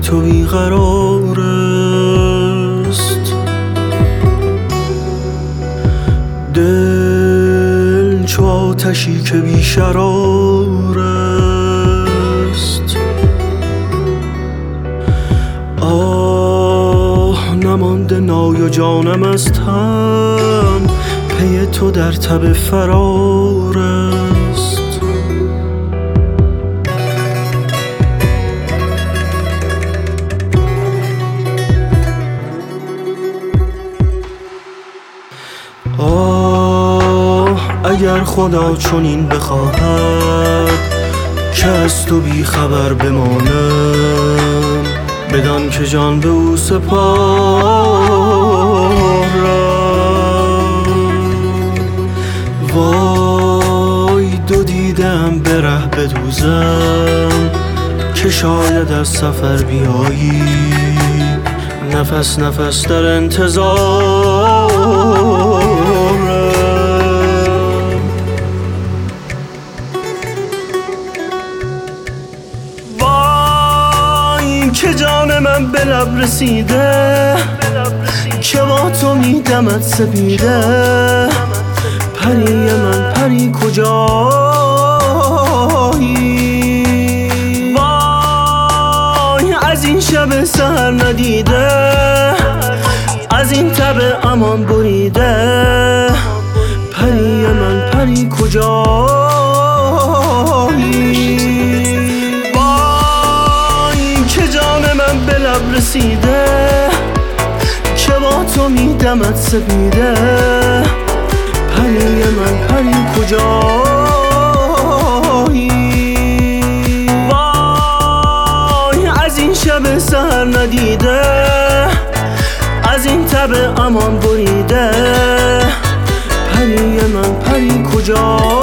تو بیقرار است. دل چو آتشی که بیشرار است. آه نمانده نای و جانم از تن، پی تو در تب فرار است. اگر خدا چنین بخواهد که از تو بی خبر بمانم، بدان که جان به او سپارم. وای دو دیدم به ره بدوزم، که شاید از سفر بیایی، نفس نفس در انتظارم. که جان من به لب رسیده، که با تو میدمد سپیده. پری من پری کجایی؟ وای از این شب سحر ندیده، از این تب امان بریده. پری من پری کجایی؟ به لب رسیده، که با تو میدمد سپیده. پری من پری کجایی؟ وای از این شب سحر ندیده، از این تب امان بریده. پری من پری کجایی؟